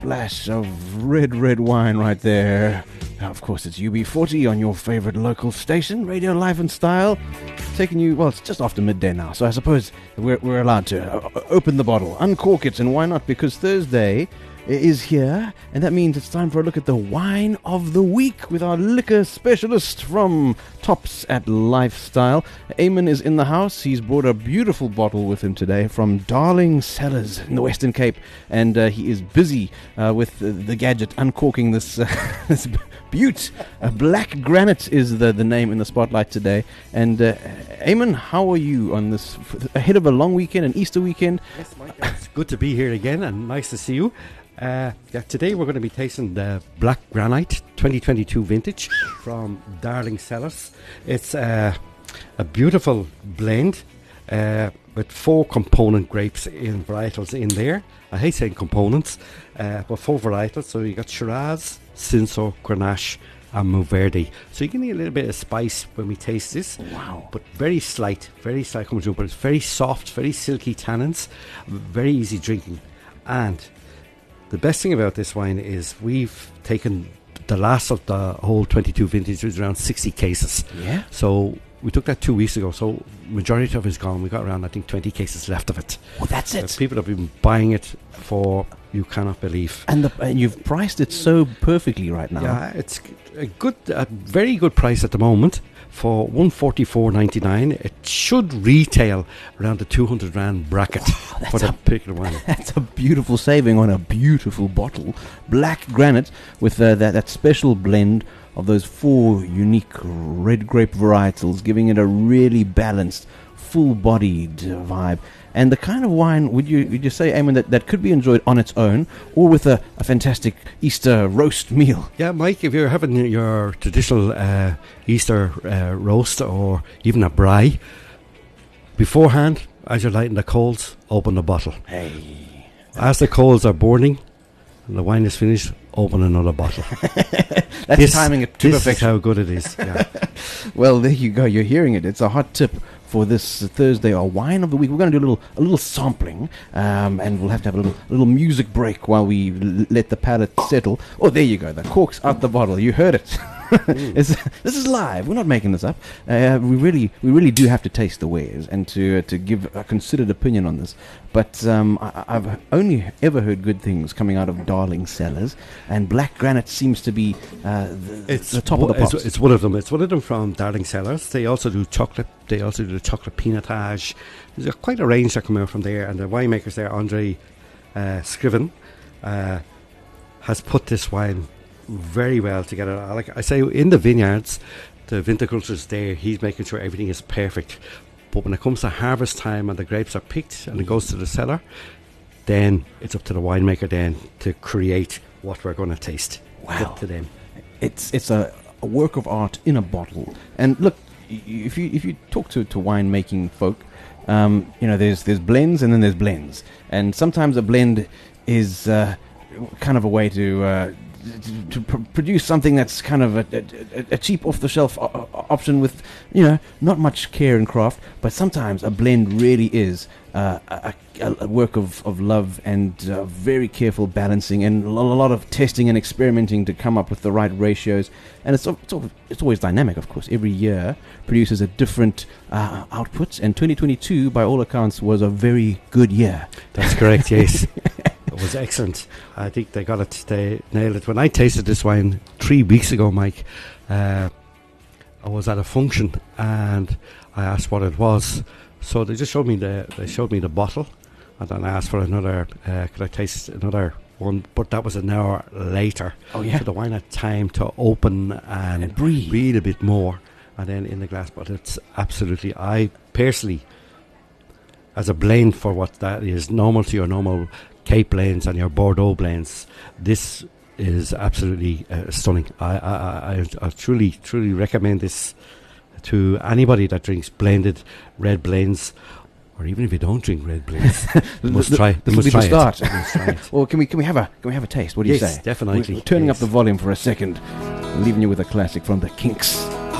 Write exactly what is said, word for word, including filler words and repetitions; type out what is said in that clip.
splash of red, red wine right there. Now, of course, it's U B forty on your favorite local station, Radio Life and Style, taking you, well, it's just after midday now, so I suppose we're, we're allowed to uh, open the bottle, uncork it, and why not? Because Thursday is here, and that means it's time for a look at the wine of the week with our liquor specialist from Tops at Lifestyle. Eamon is in the house. He's brought a beautiful bottle with him today from Darling Cellars in the Western Cape, and uh, he is busy uh, with the, the gadget uncorking this uh, this beaut. Uh, Black Granite is the, the name in the spotlight today. And uh, Eamon, how are you on this ahead of a long weekend, an Easter weekend? Yes, Mike, it's good to be here again, and nice to see you. Uh, yeah, today we're going to be tasting the Black Granite twenty twenty-two vintage from Darling Cellars. It's uh, a beautiful blend uh, with four component grapes in varietals in there. I hate saying components, uh, but four varietals. So you got Shiraz, Cinsault, Grenache and Mourvèdre. So you're getting a little bit of spice when we taste this. Wow. But very slight, very slight coming through, but it's very soft, very silky tannins, very easy drinking. And the best thing about this wine is we've taken the last of the whole twenty-two vintage, was around sixty cases. Yeah. So we took that two weeks ago. So majority of it is gone. We got around, I think, twenty cases left of it. Well, that's it. Uh, people have been buying it for you cannot believe. And, the, and you've priced it so perfectly right now. Yeah, it's a good, a very good price at the moment. For one forty-four ninety-nine, it should retail around the two hundred rand bracket oh, for that particular wine. That's a beautiful saving on a beautiful bottle. Black Granite with uh, that, that special blend of those four unique red grape varietals, giving it a really balanced, full-bodied vibe. And the kind of wine, would you would you say, Eamon, that, that could be enjoyed on its own or with a, a fantastic Easter roast meal? Yeah, Mike, if you're having your traditional uh, Easter uh, roast or even a braai, beforehand, as you're lighting the coals, open the bottle. Hey. As the coals are burning and the wine is finished, open another bottle. That's this, timing it to this perfection. is how good it is. Yeah. Well, there you go. You're hearing it. It's a hot tip for this Thursday, our wine of the week. We're going to do a little a little sampling, um, and we'll have to have a little, a little music break while we l- let the palate settle. Oh, there you go. The cork's out the bottle. You heard it. It's, this is live. We're not making this up. Uh, we really, we really do have to taste the wares and to uh, to give a considered opinion on this. But um, I, I've only ever heard good things coming out of Darling Cellars, and Black Granite seems to be uh, the, It's the top wo- of the pops. It's, it's one of them. It's one of them from Darling Cellars. They also do chocolate. They also do the chocolate pinotage. There's a, quite a range that come out from there. And the winemakers there, Andre uh, Scriven, uh, has put this wine very well together. Like I say, in the vineyards, the viticulturist there, he's making sure everything is perfect. But when it comes to harvest time and the grapes are picked and it goes to the cellar, then it's up to the winemaker then to create what we're going to taste. Wow. Up to them. It's it's a, a work of art in a bottle. And look, y- if you if you talk to, to winemaking folk, um, you know, there's there's blends and then there's blends, and sometimes a blend is uh, kind of a way to. Uh, to, to pr- produce something that's kind of a, a, a cheap off-the-shelf o- o- option with, you know, not much care and craft, but sometimes a blend really is uh, a, a, a work of, of love and uh, very careful balancing and a lo- a lot of testing and experimenting to come up with the right ratios. And it's, al- it's, al- it's always dynamic, of course. Every year produces a different uh, output, and twenty twenty-two, by all accounts, was a very good year. That's correct, yes. It was excellent. I think they got it. They nailed it. When I tasted this wine three weeks ago, Mike, uh, I was at a function and I asked what it was. So they just showed me the they showed me the bottle, and then I asked for another. Uh, could I taste another one? But that was an hour later. Oh yeah. So the wine had time to open and, And breathe. breathe a bit more, and then in the glass. But it's absolutely. I personally, as a blend for what that is, normal to your normal Cape blends and your Bordeaux blends, this is absolutely uh, stunning. I, I, I, I truly, truly recommend this to anybody that drinks blended red blends, or even if you don't drink red blends. You must The- try. the You must fully try to it. start. You must try it. Well, can we can we have a can we have a taste? What do you Yes, say? definitely. We're turning Yes. up the volume for a second, leaving you with a classic from the Kinks.